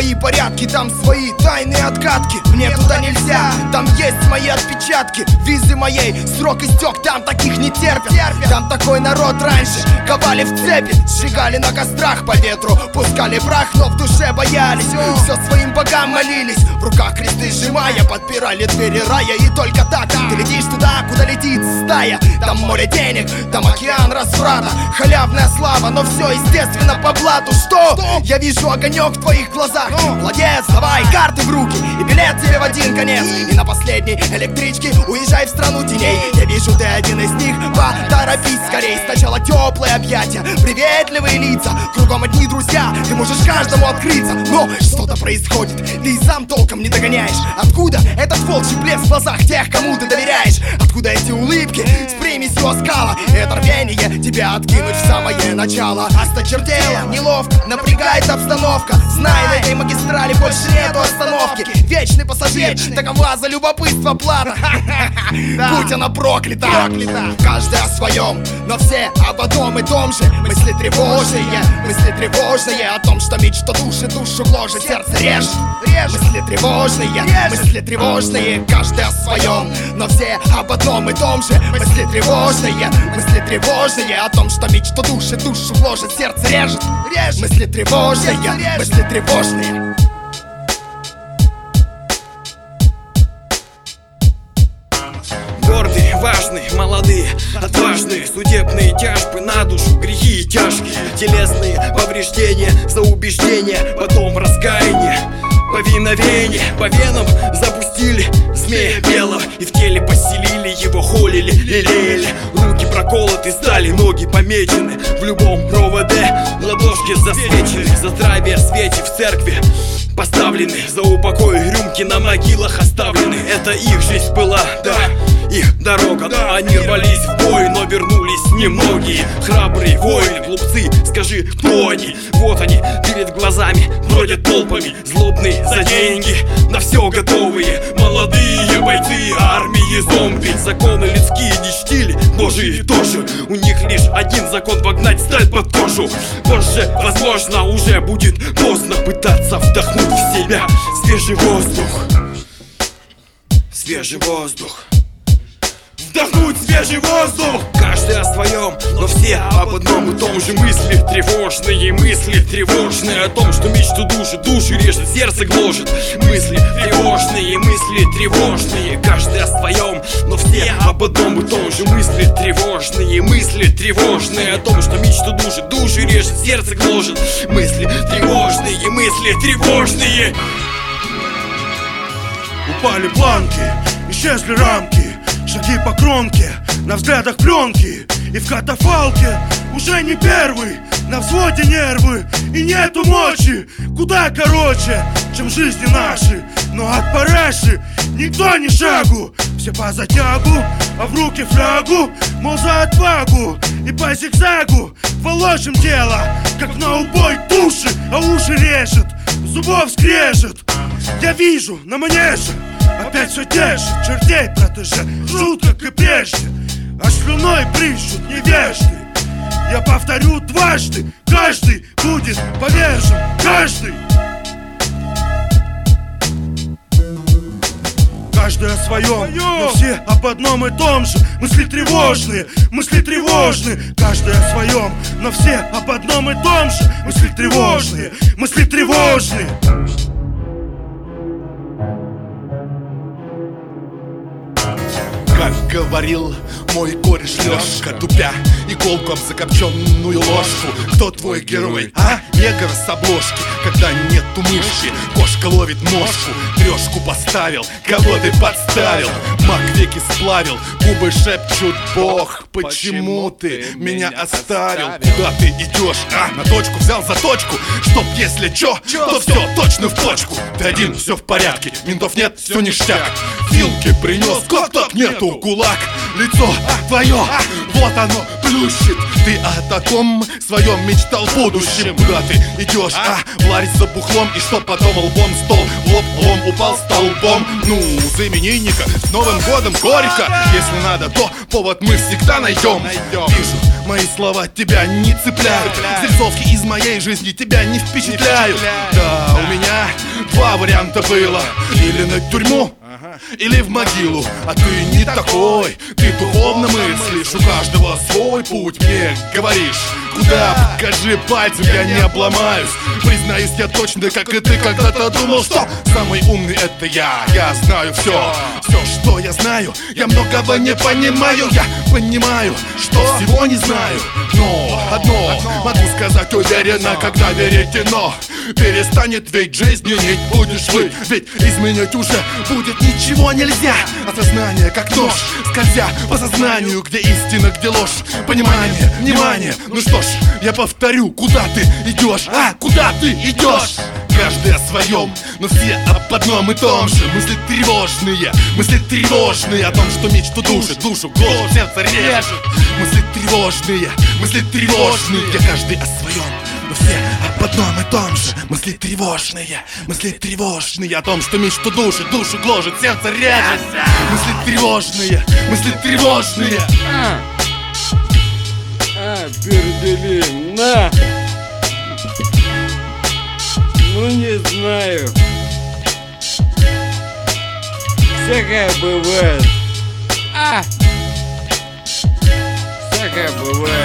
свои порядки, там свои тайные откатки. Мне туда нельзя, там есть мои отпечатки. Визы моей срок истек, там таких не терпят. Там такой народ раньше ковали в цепи, сжигали на кострах по ветру, пускали прах, но в душе боялись. Все своим богам молились, в руках кресты сжимая, подпирали двери рая. И только так ты летишь туда, куда летит стая. Там море денег, там океан разврата, халявная слава, но все естественно по блату. Что? Я вижу огонек в твоих глазах. Молодец, давай карты в руки и билет тебе в один конец. И на последней электричке уезжай в страну теней. Я вижу, ты один из них, поторопись скорей. Сначала теплые объятия, приветливые лица, кругом одни друзья, ты можешь каждому открыться. Но что-то происходит, ты и сам толком не догоняешь. Откуда этот волчий блеск в глазах тех, кому ты доверяешь? Откуда эти улыбки с примесью оскала? Это рвение тебя откинуть в самое начало. Осточертело, неловко, напрягает обстановка. Знай, на этой магистрали больше нету остановки. Вечный пассажир, такова за любопытство плата. Будь она проклята. Каждый о своем, но все об одном и том же. Мысли тревожные о том, что мечта душу гложет, сердце режет. Мысли тревожные, каждый о своем, но все об одном и том же. Мысли тревожные о том, что мечта душу гложет, сердце режет. Мысли тревожные. Гордые, важные, молодые, отважные, судебные тяжбы на душу, грехи тяжкие, телесные повреждения за убеждения, потом раскаяние, повиновение. По венам запустили змея белого и в теле поселили его, холили, лелеяли. Руки проколоты стали, ноги помечены в любом РОВД, ладошки засвечены, за здравие свечи в церкви поставлены, за упокой рюмки на могилах оставлены. Это их жизнь была, да, их дорога, да. Они рвались в бой, но вернулись немногие. Храбрые воины, глупцы, скажи, кто они? Вот они, перед глазами бродят толпами, злобные за деньги, на все готовые. Молодые бойцы армии зомби. Законы людские не чтили, божьи тоже. У них лишь один закон — вогнать сталь под кожу. Позже, возможно, уже будет поздно пытаться вдохнуть в себя свежий воздух. Свежий воздух. Вдохнуть свежий воздух. Каждый о своем, но все об одном и том же. Мысли тревожные о том, что мечту душу режет, сердце гложет. Мысли тревожные, каждый о своем, но все об одном и том же. Мысли тревожные о том, что мечту душу режет, сердце гложет. Мысли тревожные. Упали планки, исчезли рамки, шаги по кромке, на взглядах пленки. И в катафалке уже не первый, на взводе нервы и нету мочи. Куда короче, чем жизни наши, но от параши никто ни шагу. Все по затягу, а в руки флягу, мол, за отвагу. И по зигзагу положим дело, как на убой туши, а уши режет, зубов скрежет. Я вижу на манеже опять все те же чертей протеже, жрут, как и прежде, а слюной брызжут невежды. Я повторю дважды, каждый будет повержен, каждый. Каждый о своем, но все об одном и том же. Мысли тревожные, каждый о своем, но все об одном и том же. Мысли тревожные. Как говорил мой кореш Лёшка, тупя иголку об закопченную ложку. Кто твой герой, а? Негр с обложки, когда нету мышки. Кошка ловит мошку, трешку поставил. Кого ты подставил? Маг веки сплавил, губы шепчут: Бог, почему ты меня оставил? Куда ты идешь, а? На точку взял за точку, чтоб если чё, то все точно в точку. Ты один, все в порядке, ментов нет, все ништяк. Вилки принес, как так нету кулак. Лицо твое, вот оно, плющит. Ты о таком своем мечтал в будущем. Куда ты идешь, в ларь за бухлом? И что потом лбом стол в лоб, лом упал столбом? Ну, за именинника с Новым годом горько. Если надо, то повод мы всегда найдем. Вижу, мои слова тебя не цепляют. Зарисовки из моей жизни тебя не впечатляют. Да, у меня два варианта было: или на тюрьму, или в могилу. А ты не такой, ты духовно мыслишь. У каждого свой путь, мне говоришь. Куда, покажи пальцем, я не обломаюсь. Признаюсь, я точно, как и ты когда-то думал, что самый умный это я. Я знаю все, что я знаю. Я многого не понимаю, я понимаю, что всего не знаю. Но одно могу сказать уверенно, когда верите, но перестанет ведь жизнь менять будешь вы. Ведь изменить уже будет ничего нельзя. Осознание как нож, скользя по сознанию, где истина, где ложь. Понимание, внимание, ну что ж, я повторю, куда ты идешь, куда ты идешь? Каждый о своем, но все об одном и том же. Мысли тревожные о том, что мечту душит, душу гложет, сердце режет. Мысли тревожные, где каждый о своем, но все об одном и том же. Мысли тревожные о том, что мечту душит, душу гложет, сердце режет. Мысли тревожные. Перделин, на! Ну не знаю. Всякое бывает. Всякое бывает.